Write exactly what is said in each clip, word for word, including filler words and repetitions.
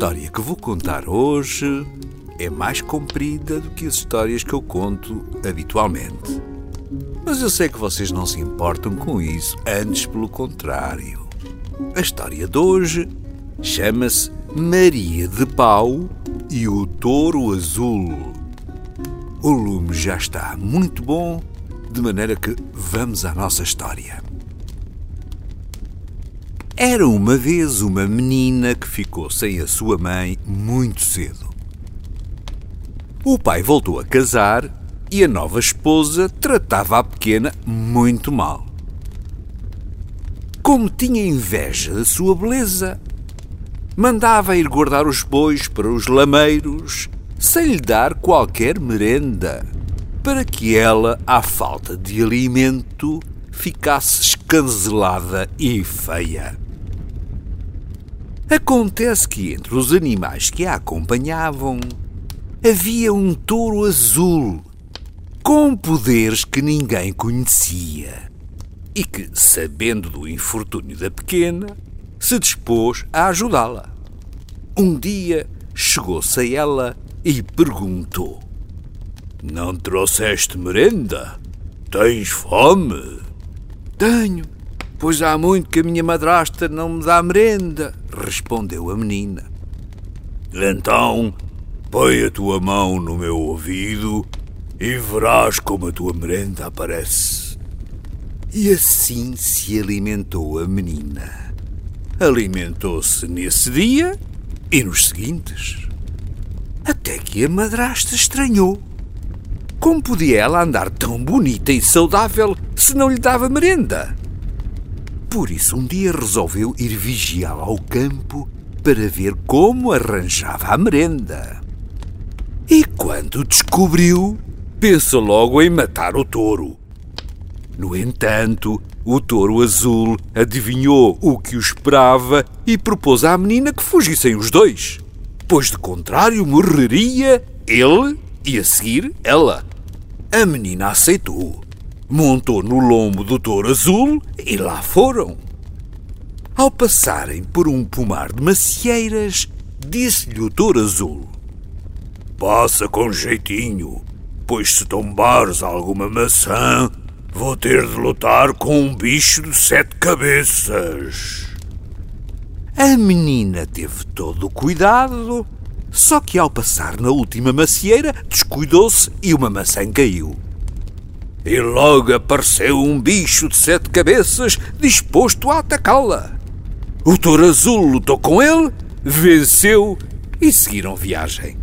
história que vou contar hoje é mais comprida do que as histórias que eu conto habitualmente. Mas eu sei que vocês não se importam com isso, antes pelo contrário. A história de hoje chama-se Maria de Pau e o Touro Azul. O lume já está muito bom, de maneira que vamos à nossa história. Era uma vez uma menina que ficou sem a sua mãe muito cedo. O pai voltou a casar e a nova esposa tratava a pequena muito mal. Como tinha inveja da sua beleza, mandava ir guardar os bois para os lameiros sem lhe dar qualquer merenda, para que ela, à falta de alimento, ficasse escancelada e feia. Acontece que entre os animais que a acompanhavam havia um touro azul, com poderes que ninguém conhecia, e que, sabendo do infortúnio da pequena, se dispôs a ajudá-la. Um dia chegou-se a ela e perguntou: "Não trouxeste merenda? Tens fome?" "Tenho, pois há muito que a minha madrasta não me dá merenda", respondeu a menina. "Então, põe a tua mão no meu ouvido e verás como a tua merenda aparece." E assim se alimentou a menina. Alimentou-se nesse dia e nos seguintes. Até que a madrasta estranhou. Como podia ela andar tão bonita e saudável se não lhe dava merenda? Por isso um dia resolveu ir vigiá-la ao campo para ver como arranjava a merenda. E quando descobriu, pensou logo em matar o touro. No entanto, o touro azul adivinhou o que o esperava e propôs à menina que fugissem os dois, pois de contrário morreria ele e a seguir ela. A menina aceitou, montou no lombo do touro azul e lá foram. Ao passarem por um pomar de macieiras, disse-lhe o touro azul: "Passa com jeitinho, pois se tombares alguma maçã, vou ter de lutar com um bicho de sete cabeças." A menina teve todo o cuidado, só que ao passar na última macieira descuidou-se e uma maçã caiu. E logo apareceu um bicho de sete cabeças disposto a atacá-la. O touro azul lutou com ele, venceu e seguiram viagem.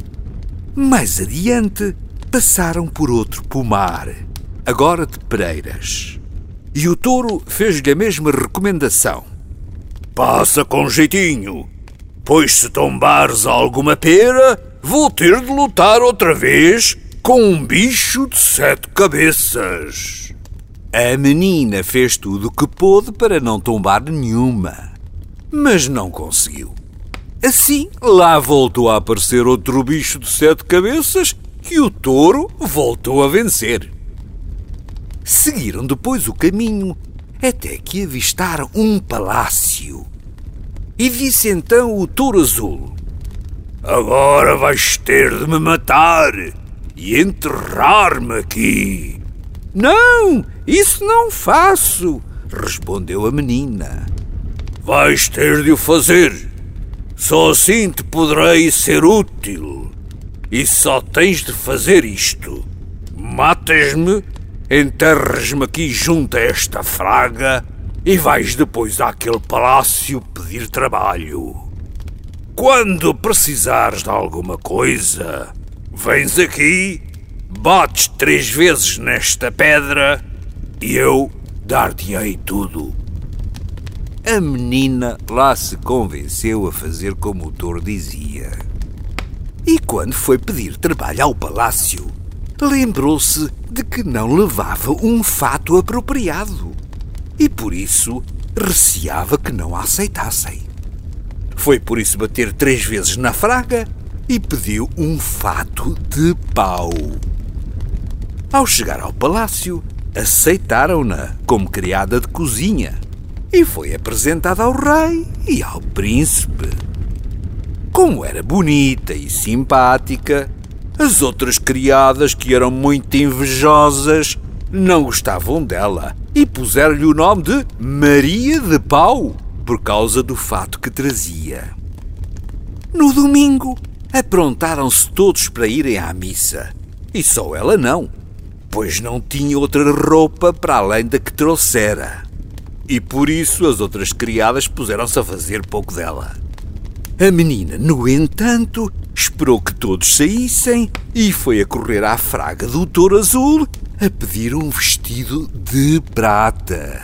Mais adiante passaram por outro pomar, agora de pereiras. E o touro fez-lhe a mesma recomendação: "Passa com jeitinho, pois se tombares alguma pera, vou ter de lutar outra vez com um bicho de sete cabeças." A menina fez tudo o que pôde para não tombar nenhuma, mas não conseguiu. Assim, lá voltou a aparecer outro bicho de sete cabeças e o touro voltou a vencer. Seguiram depois o caminho até que avistaram um palácio. E disse então o touro azul: "Agora vais ter de me matar e enterrar-me aqui." "Não, isso não faço", respondeu a menina. "Vais ter de o fazer. Só assim te poderei ser útil. E só tens de fazer isto: matas-me, enterras-me aqui junto a esta fraga e vais depois àquele palácio pedir trabalho. Quando precisares de alguma coisa, vens aqui, bates três vezes nesta pedra e eu dar-te-ei tudo." A menina lá se convenceu a fazer como o touro dizia. E quando foi pedir trabalho ao palácio, lembrou-se de que não levava um fato apropriado e por isso receava que não a aceitassem. Foi por isso bater três vezes na fraga e pediu um fato de pau. Ao chegar ao palácio, aceitaram-na como criada de cozinha e foi apresentada ao rei e ao príncipe. como era bonita e simpática, as outras criadas, que eram muito invejosas, não gostavam dela e puseram-lhe o nome de Maria de Pau, por causa do fato que trazia. No domingo, aprontaram-se todos para irem à missa, e só ela não, pois não tinha outra roupa para além da que trouxera. E por isso as outras criadas puseram-se a fazer pouco dela. A menina, no entanto, esperou que todos saíssem e foi a correr à fraga do Touro Azul a pedir um vestido de prata.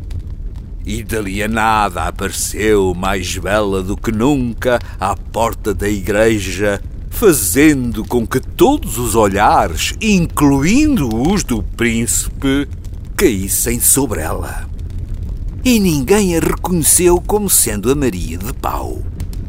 E dali a nada apareceu mais bela do que nunca à porta da igreja, fazendo com que todos os olhares, incluindo os do príncipe, caíssem sobre ela. E ninguém a reconheceu como sendo a Maria de Pau.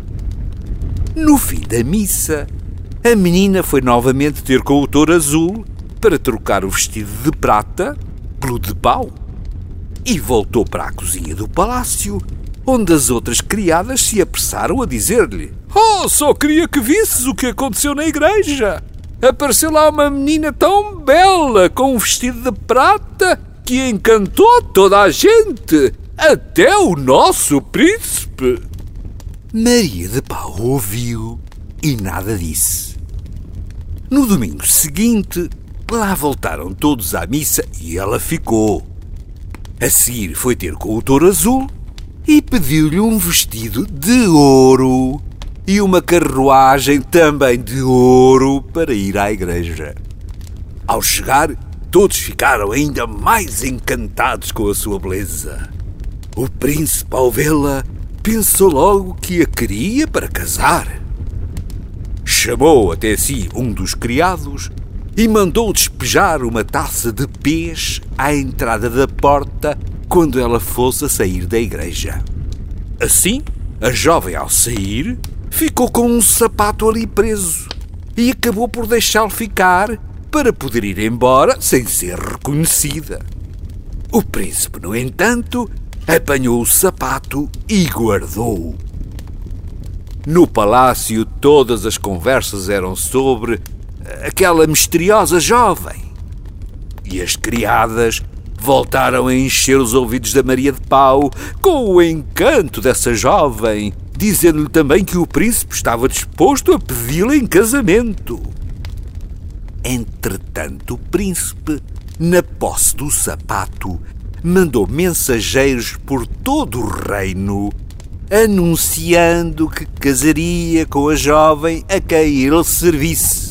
No fim da missa, a menina foi novamente ter com o Touro Azul para trocar o vestido de prata pelo de pau e voltou para a cozinha do palácio, onde as outras criadas se apressaram a dizer-lhe: "Oh, só queria que visses o que aconteceu na igreja. Apareceu lá uma menina tão bela com um vestido de prata que encantou toda a gente, até o nosso príncipe." Maria de Pau ouviu e nada disse. No domingo seguinte, lá voltaram todos à missa e ela ficou. A seguir foi ter com o Touro Azul e pediu-lhe um vestido de ouro e uma carruagem também de ouro para ir à igreja. Ao chegar, todos ficaram ainda mais encantados com a sua beleza. O príncipe, ao vê-la, pensou logo que a queria para casar. Chamou até si um dos criados e mandou despejar uma taça de peixe à entrada da porta quando ela fosse a sair da igreja. Assim, a jovem, ao sair, ficou com um sapato ali preso e acabou por deixá-lo ficar para poder ir embora sem ser reconhecida. O príncipe, no entanto, apanhou o sapato e guardou-o. No palácio, todas as conversas eram sobre aquela misteriosa jovem. E as criadas voltaram a encher os ouvidos da Maria de Pau com o encanto dessa jovem, dizendo-lhe também que o príncipe estava disposto a pedi-la em casamento. Entretanto, o príncipe, na posse do sapato, mandou mensageiros por todo o reino, anunciando que casaria com a jovem a quem ele servisse.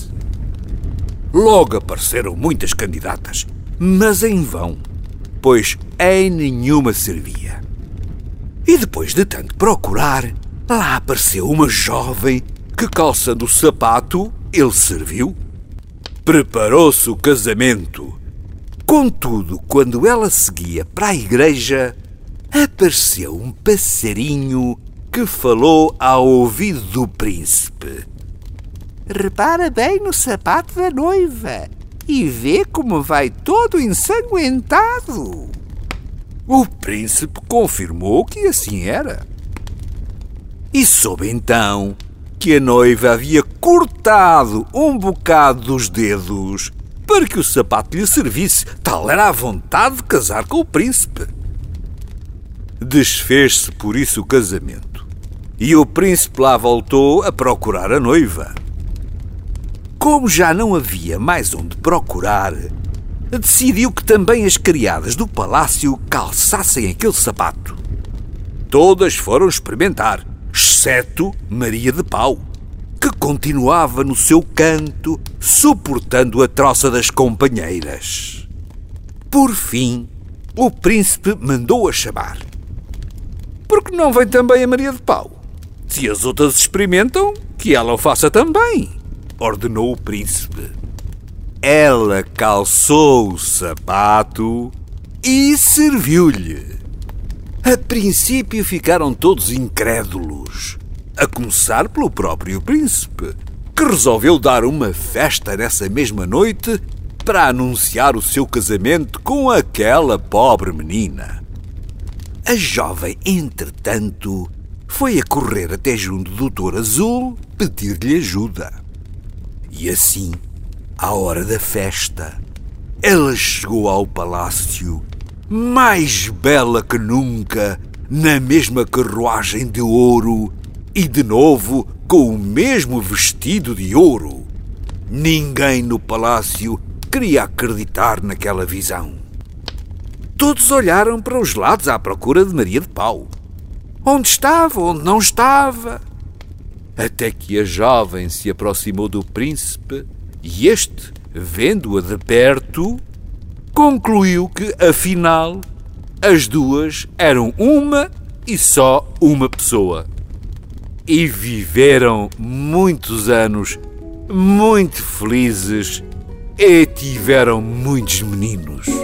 Logo apareceram muitas candidatas, mas em vão, pois em nenhuma servia. E depois de tanto procurar, lá apareceu uma jovem que, calçando o sapato, ele serviu. Preparou-se o casamento. Contudo, quando ela seguia para a igreja, apareceu um passarinho que falou ao ouvido do príncipe: "Repara bem no sapato da noiva e vê como vai todo ensanguentado." O príncipe confirmou que assim era. E soube então que a noiva havia cortado um bocado dos dedos para que o sapato lhe servisse, tal era a vontade de casar com o príncipe. Desfez-se por isso o casamento, e o príncipe lá voltou a procurar a noiva. Como já não havia mais onde procurar, decidiu que também as criadas do palácio calçassem aquele sapato. Todas foram experimentar, exceto Maria de Pau, que continuava no seu canto, suportando a troça das companheiras. Por fim, o príncipe mandou-a chamar. "Por que não vem também a Maria de Pau? Se as outras experimentam, que ela o faça também", ordenou o príncipe. Ela calçou o sapato e serviu-lhe. A princípio ficaram todos incrédulos, a começar pelo próprio príncipe, que resolveu dar uma festa nessa mesma noite para anunciar o seu casamento com aquela pobre menina. A jovem, entretanto, foi a correr até junto do Touro Azul pedir-lhe ajuda. E assim, à hora da festa, ela chegou ao palácio mais bela que nunca, na mesma carruagem de ouro e de novo com o mesmo vestido de ouro. Ninguém no palácio queria acreditar naquela visão. Todos olharam para os lados à procura de Maria de Pau. Onde estava, onde não estava? Até que a jovem se aproximou do príncipe e este, vendo-a de perto, concluiu que, afinal, as duas eram uma e só uma pessoa. E viveram muitos anos muito felizes e tiveram muitos meninos.